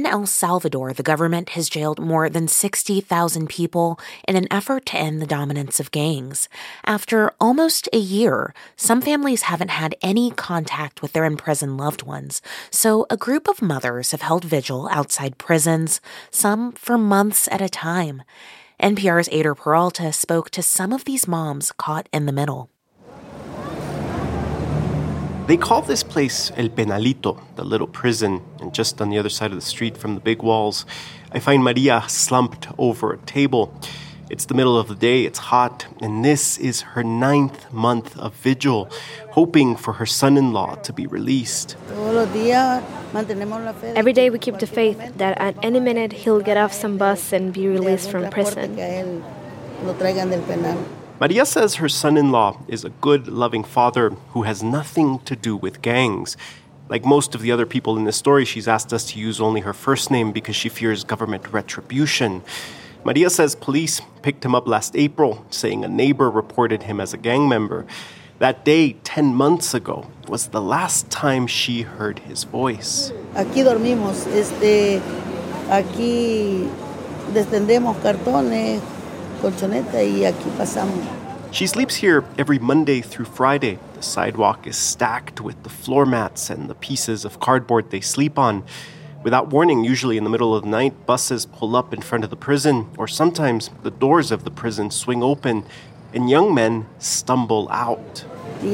In El Salvador, the government has jailed more than 60,000 people in an effort to end the dominance of gangs. After almost a year, some families haven't had any contact with their imprisoned loved ones, so a group of mothers have held vigil outside prisons, some for months at a time. NPR's Ader Peralta spoke to some of these moms caught in the middle. They call this place El Penalito, the little prison, and just on the other side of the street from the big walls, I find Maria slumped over a table. It's the middle of the day, it's hot, and this is her 9th month of vigil, hoping for her son-in-law to be released. Every day we keep the faith that at any minute he'll get off some bus and be released from prison. Maria says her son-in-law is a good, loving father who has nothing to do with gangs. Like most of the other people in this story, she's asked us to use only her first name because she fears government retribution. Maria says police picked him up last April, saying a neighbor reported him as a gang member. That day, 10 months ago, was the last time she heard his voice. Aquí dormimos, aquí descendemos cartones, colchoneta y aquí pasamos. She sleeps here every Monday through Friday. The sidewalk is stacked with the floor mats and the pieces of cardboard they sleep on. Without warning, usually in the middle of the night, buses pull up in front of the prison, or sometimes the doors of the prison swing open and young men stumble out.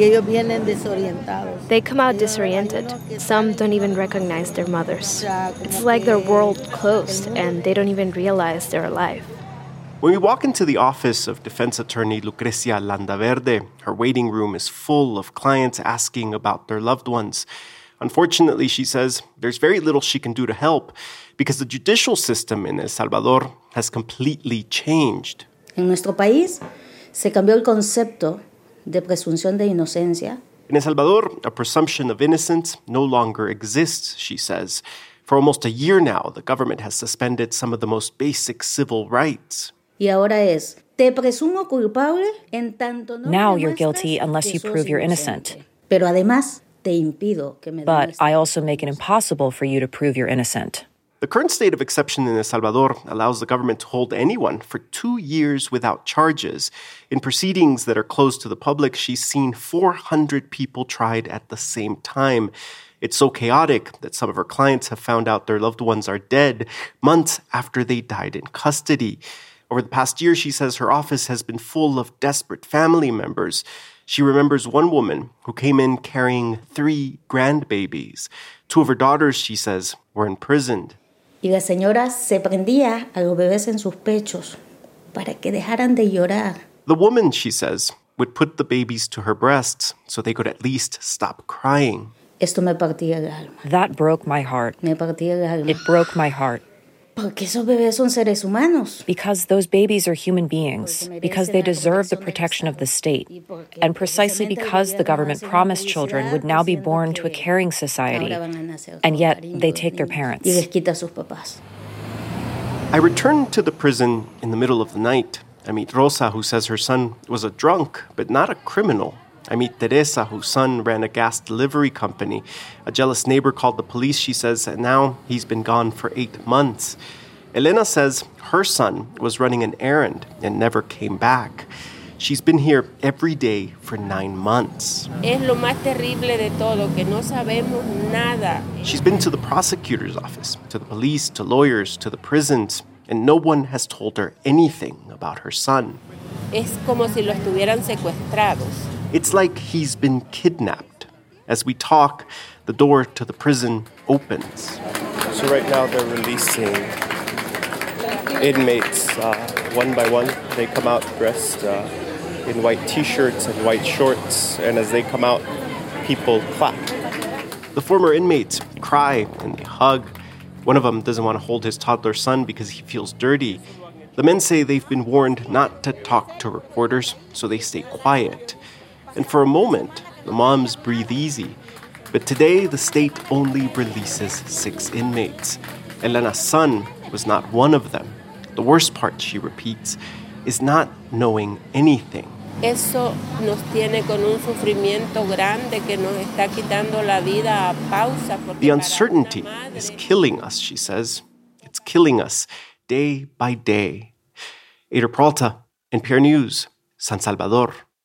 They come out disoriented. Some don't even recognize their mothers. It's like their world closed and they don't even realize they're alive. When we walk into the office of defense attorney Lucrecia Landaverde, her waiting room is full of clients asking about their loved ones. Unfortunately, she says, there's very little she can do to help because the judicial system in El Salvador has completely changed. En nuestro país se cambió el concepto de presunción de inocencia. In El Salvador, a presumption of innocence no longer exists, she says. For almost a year now, the government has suspended some of the most basic civil rights. Y ahora es, te presumo culpable en tanto no. Now you're guilty unless you prove you're innocent. Pero además, te impido que me But I also make it impossible for you to prove you're innocent. The current state of exception in El Salvador allows the government to hold anyone for 2 years without charges. In proceedings that are closed to the public, she's seen 400 people tried at the same time. It's so chaotic that some of her clients have found out their loved ones are dead months after they died in custody. Over the past year, she says her office has been full of desperate family members. She remembers one woman who came in carrying 3 grandbabies. 2 of her daughters, she says, were imprisoned. Y la señora se prendía a los bebés en sus pechos para que dejaran de llorar. The woman, she says, would put the babies to her breasts so they could at least stop crying. Esto me partía el alma. That broke my heart. Me partía el alma. It broke my heart. Porque esos bebés son seres humanos. Because those babies are human beings. Because they deserve the protection of the state. And precisely because the government promised children would now be born to a caring society. And yet they take their parents. Y les quita a sus papás. I returned to the prison in the middle of the night. I meet Rosa, who says her son was a drunk, but not a criminal. I meet Teresa, whose son ran a gas delivery company. A jealous neighbor called the police, she says, and now he's been gone for 8 months. Elena says her son was running an errand and never came back. She's been here every day for 9 months. Es lo más terrible de todo, que no sabemos nada. She's been to the prosecutor's office, to the police, to lawyers, to the prisons, and no one has told her anything about her son. Es como si lo estuvieran secuestrados. It's like he's been kidnapped. As we talk, the door to the prison opens. So right now they're releasing inmates one by one. They come out dressed in white T-shirts and white shorts, and as they come out, people clap. The former inmates cry and they hug. One of them doesn't want to hold his toddler son because he feels dirty. The men say they've been warned not to talk to reporters, so they stay quiet. And for a moment, the moms breathe easy. But today, the state only releases 6 inmates. Elena's son was not one of them. The worst part, she repeats, is not knowing anything. Eso nos tiene con un sufrimiento grande que nos está quitando la vida a pausa. The uncertainty is killing us, she says. It's killing us day by day. Eyder Peralta, NPR News, San Salvador.